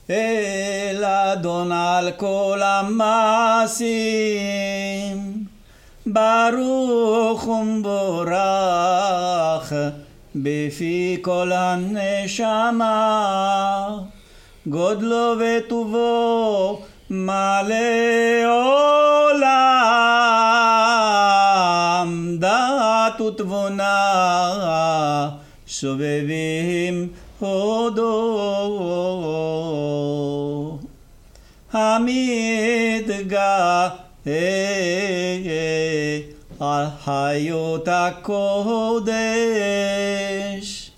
אל אדון על כל המעשים, ברוך ומבורך בפי כל הנשמה, גודלו וטובו מלא עולם, דעת ותבונה סובבים הודו, המתגאה על חיות הקודש,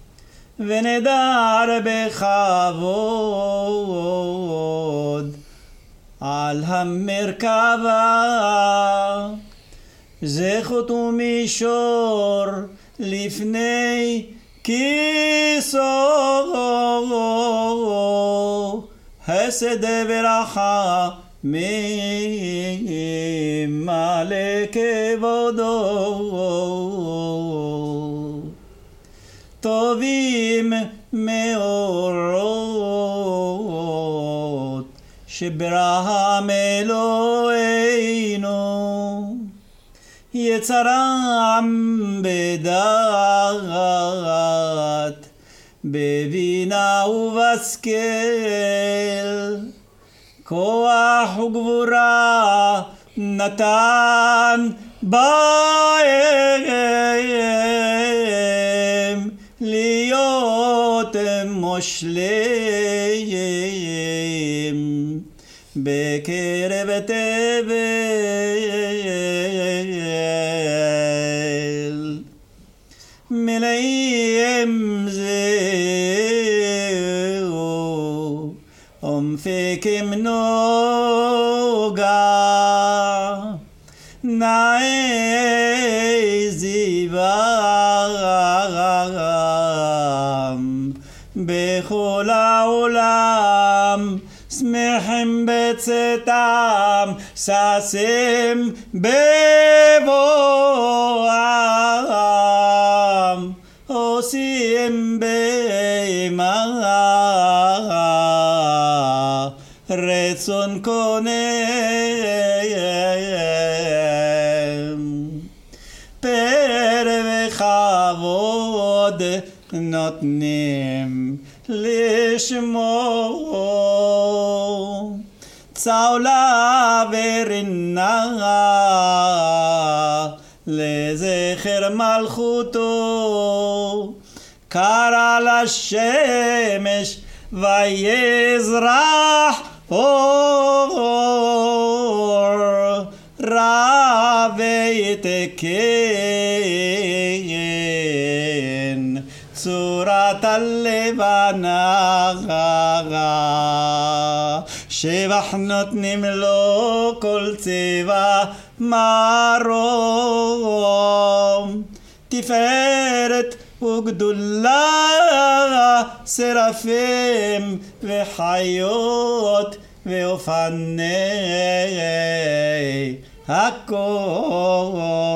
ונדר בכבוד על המרכבה, זכות ומישור לפני כיסו, חסד ורחמים מלא כבודו, טובים מאורות שברם אלוהינו, יצרם בדעת, בבינה ובשכל, כוח וגבורה נתן בהם, להיות מושלים בקרב תבל, מלאים זהו ומפיקים נוגה, נאי זיוום בכל העולם, שמחים בצאתם, ששים בבואם, עושים באימה רצון קונם, פר וכבוד נותנים לשמו, צהולה ורינה לזכר מלכותו, קרא לשמש ויזרח אור, רע ויתקן צורת הלבנה, שבח נותנים לו כל צבע מרום, תפארת וגדולה, שרפים וחיות ואופני הכל.